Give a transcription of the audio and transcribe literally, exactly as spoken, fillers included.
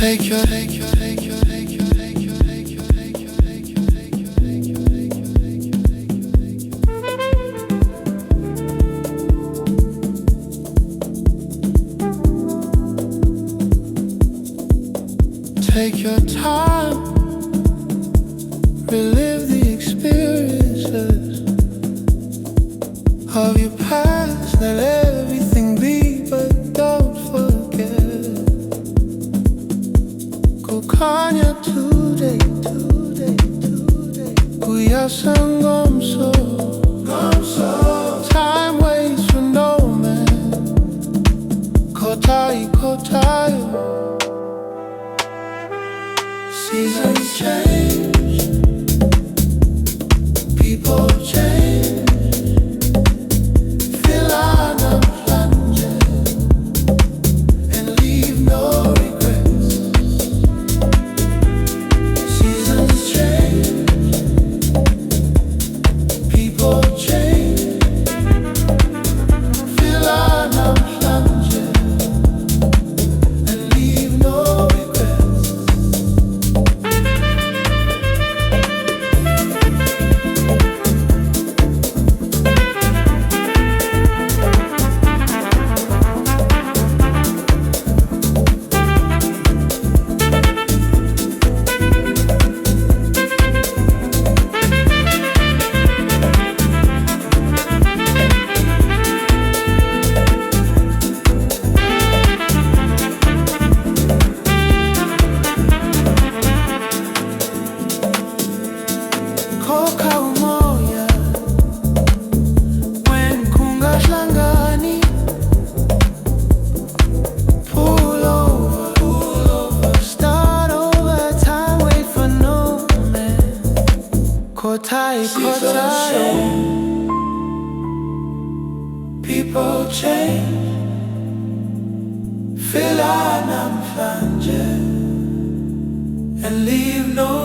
Take your, take your, take your, take your, take your, take your, take your, take your, take your, take your, take your, take your, take your time, relive the experiences of your past. Let everything be, but don't forget. Kukanya today, today, today. Kuyasan gomso, gomso. Time waits for no man. Kotai, kotai. Seasons change, people change. Fill on a plunger and leave no regrets. Seasons change, people change. Fill on a plunger and leave no regrets. Koka umoya when kungahlangani. Pull over, pull over. Start over, time wait for no man. Kotai, kotai. People change. Fill on a plunger and leave no